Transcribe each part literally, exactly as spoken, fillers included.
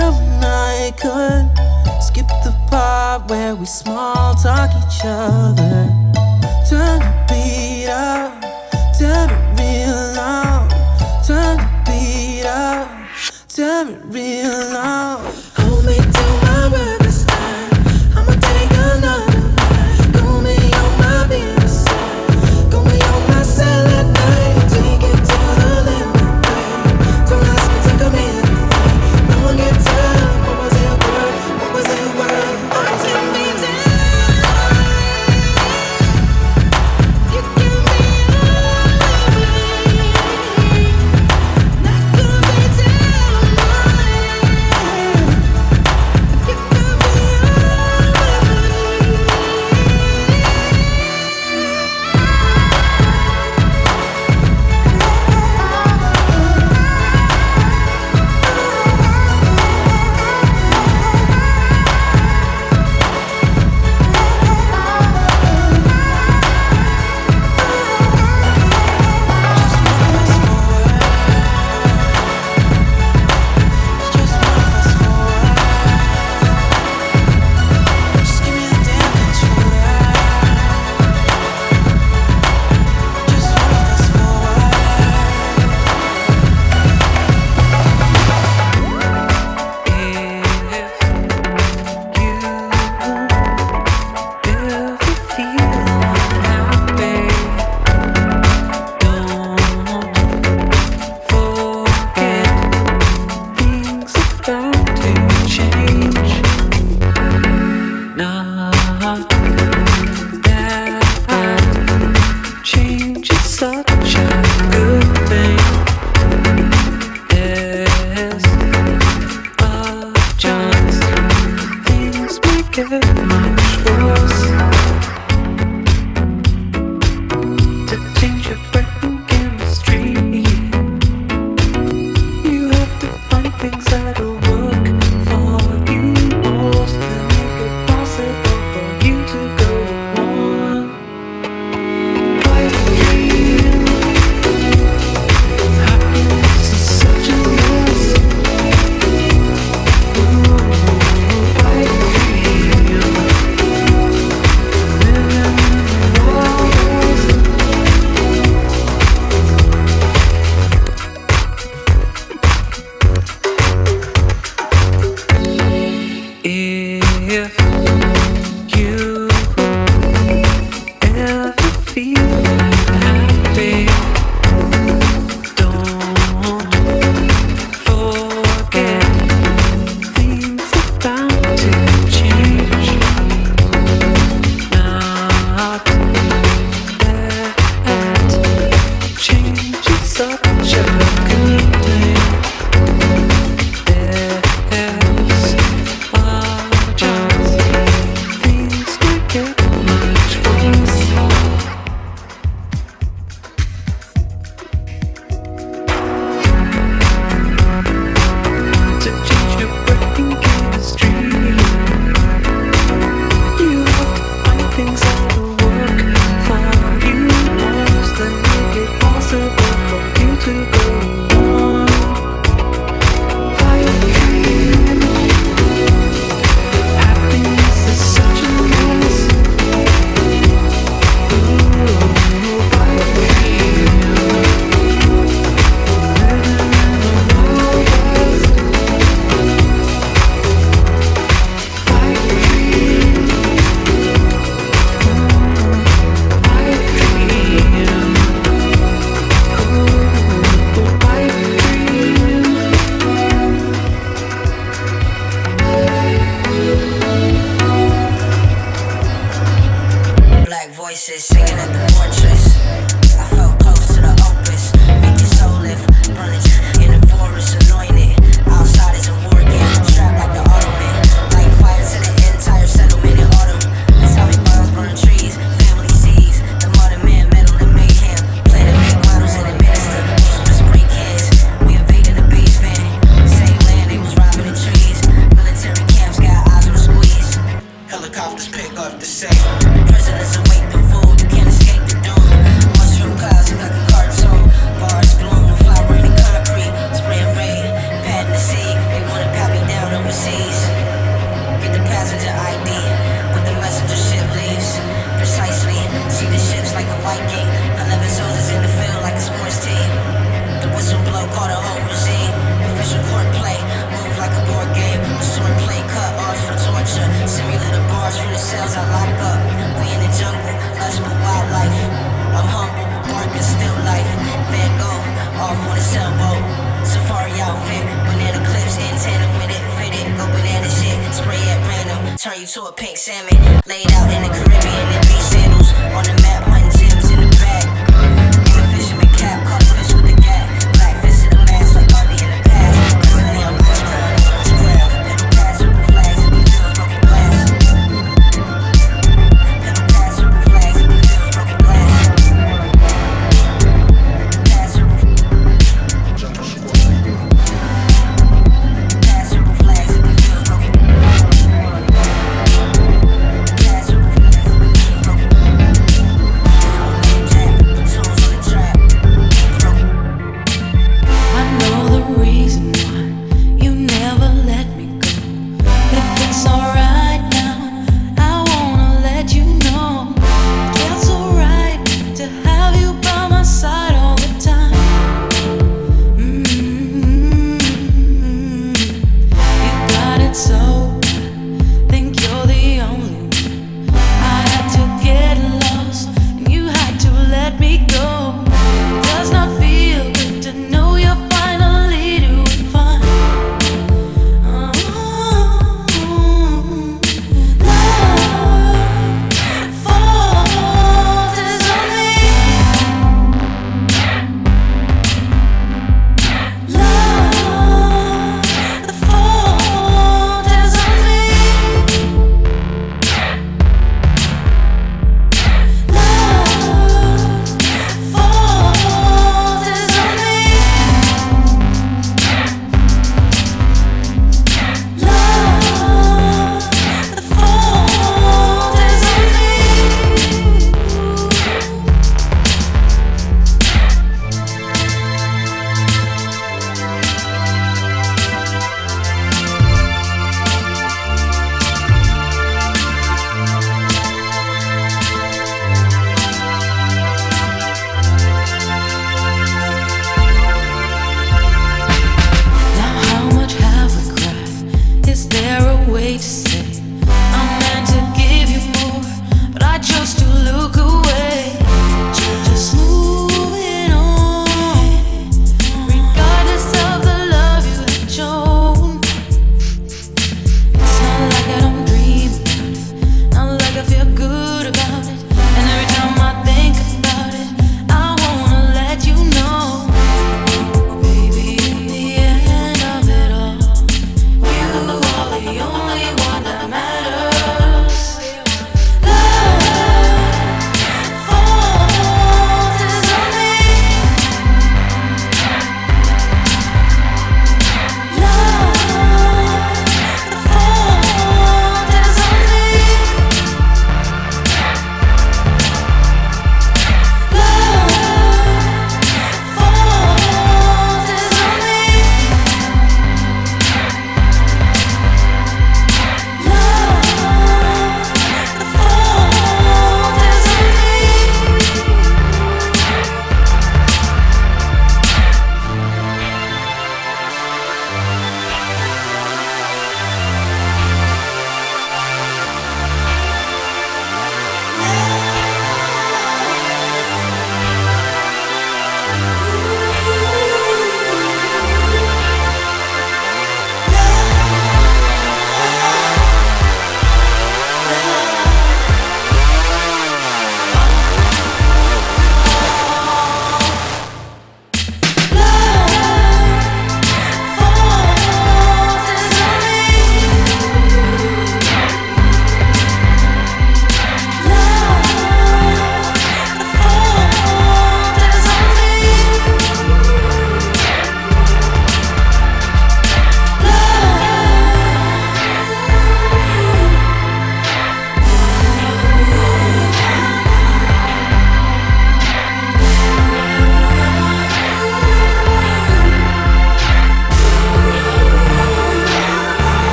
you and I could skip the part where we small talk each other. Turn the beat up, turn it real loud. Turn the beat up, turn it real loud. Hold me to my word this time. I'ma take another night. Call me on my business. Call me on my cell at night. Take it to the limit, babe. Don't ask me to come in. No one gets up. What was it worth? What was it worth? Oh, take me down. You give me all not gonna be down, you could be Helicopters pick up the same. Prisoners await the food, you can't escape passenger I D. With the messenger ship leaves. Precisely, see the ships like a Viking. Eleven soldiers in the field like a sports team. The whistle blow caught a whole regime. Official court play, move like a board game. A sword play cut off for torture. Simulated bars for the cells I lock up. We in the jungle, lush but wildlife. I'm humble, barking still life. Van Gogh, off on a sailboat. Safari outfit, banana clips in tandem with it. Fit it, go banana shit, spray at random. Turn you to a pink salmon. Laid out in the Caribbean in beach sandals. On the map, hunting gems in the bag. In the fisherman cap, caught a fish with a gat. Black fish in the mask like Arlie in the past. President on first crowd, first crowd. Pedal past circle flags and we feels broken glass. Pedal past circle flags and we feels broken glass. Past circle Past circle flags and we feels broken. Past circle flags and we feels broken.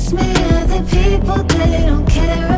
me other people, they don't care